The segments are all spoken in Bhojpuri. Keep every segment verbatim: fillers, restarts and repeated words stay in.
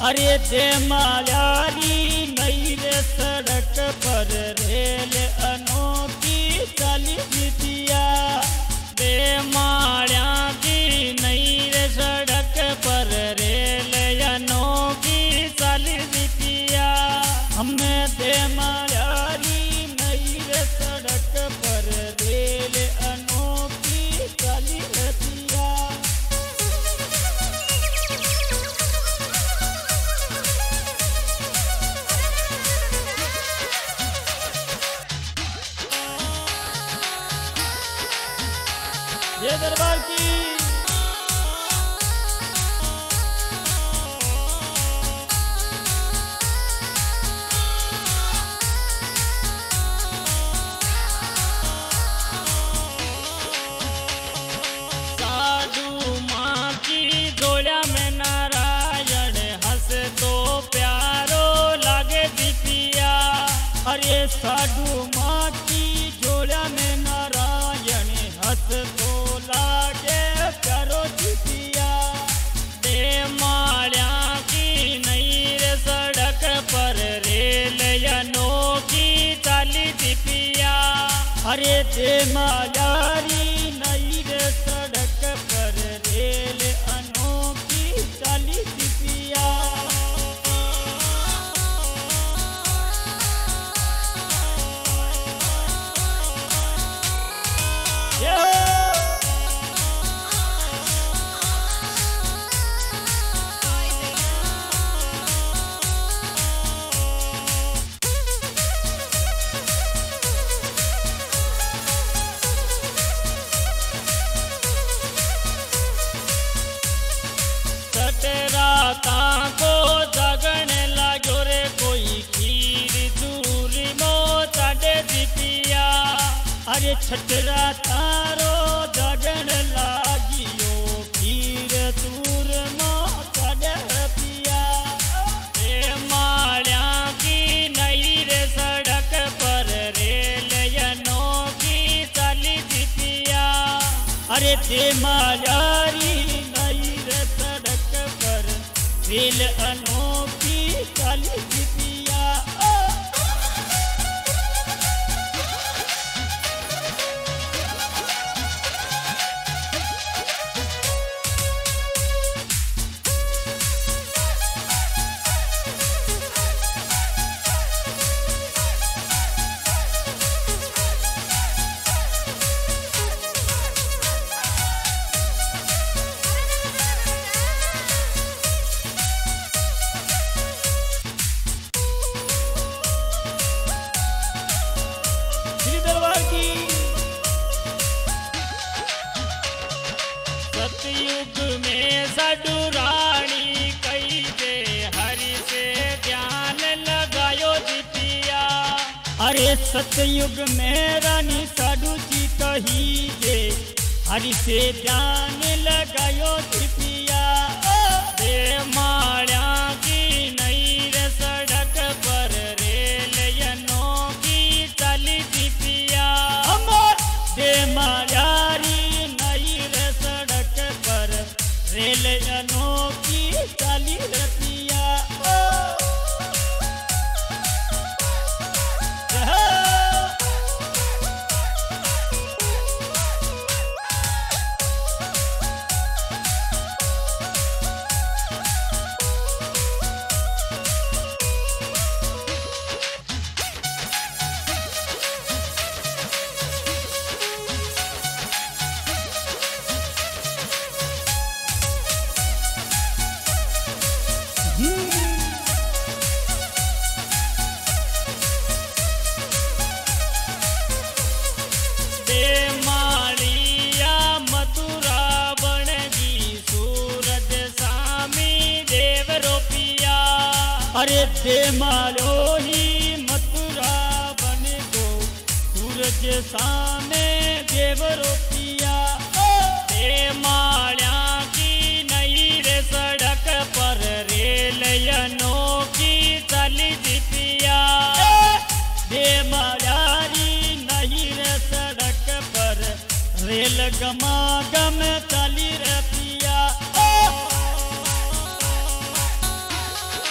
अरे दे मायारी नई रे सड़क पर रेल अनोखी चली दिया। दे माया की नई रे सड़क पर रेल अनोखी चली दिया। हमने दे मायारी नई रे सड़क पर रेल अनोखी चली दिया। ये दरबार की साधु माँ की झोला में नारायण हंस तो प्यारो लागे दीपिया। अरे साधु माँ की झोला में नारायण हंस तो लागे प्यारो दीपिया। दे माया की नई रे सड़क पर रेल अनोखी चली दीपिया। अरे दे मायारी नई रे सड़क पर रेल अनोखी चली दीपिया। को जगन लागो रे कोई खीर दूर मो चढ़े दीपिया। अरे छटरा तारो जगन लागियो खीर दूर मो चढ़े पिया। ए माया की नई रे सड़क पर रेल अनोखी चली दीपिया। अरे दे मायारी नई रे सड़क पर रेल अनोखी चली दीपिया। सतयुग में साधु रानी कही दे हरि से ध्यान लगायो दीपिया। अरे सतयुग में रानी साधु जी कही दे हरि से ध्यान लगायो दीपिया। दे माया की नई रे सड़क पर रेल अनोखी चली दीपिया। दे मायारी नई रे सड़क पर रेल अनोखी चली रतिया। अरे दे मालो ही मथुरा बन गो सूरज सामने देव रोपिया। दे माया की नई रे सड़क पर रेल अनोखी चली दीपिया। दे मायारी नई रे सड़क पर रेल गमा गम चली रतिया।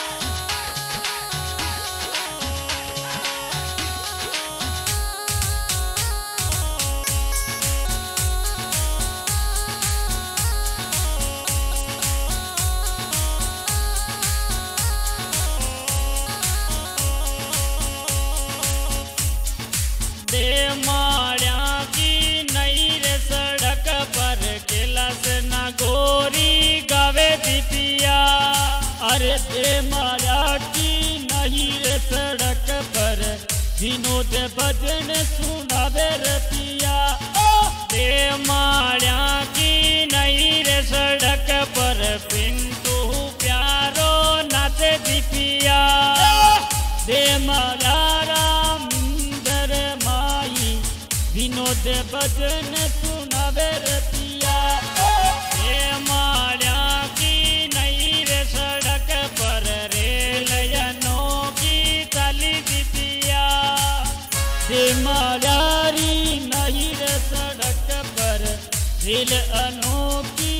दे माया की नहीं रे सड़क पर विनोद भजन सुनावे रे पिया। दे माया की नहीं रे सड़क पर पिंटू प्यारो नाचे दीपिया। दे माया रामिंदर माई विनोद भजन सुनावे रे पिया। दे माया की नहीं रे सड़क पर रेल अनोखी चली दीपिया। दे माया री नहीं रे सड़क पर रेल अनोखी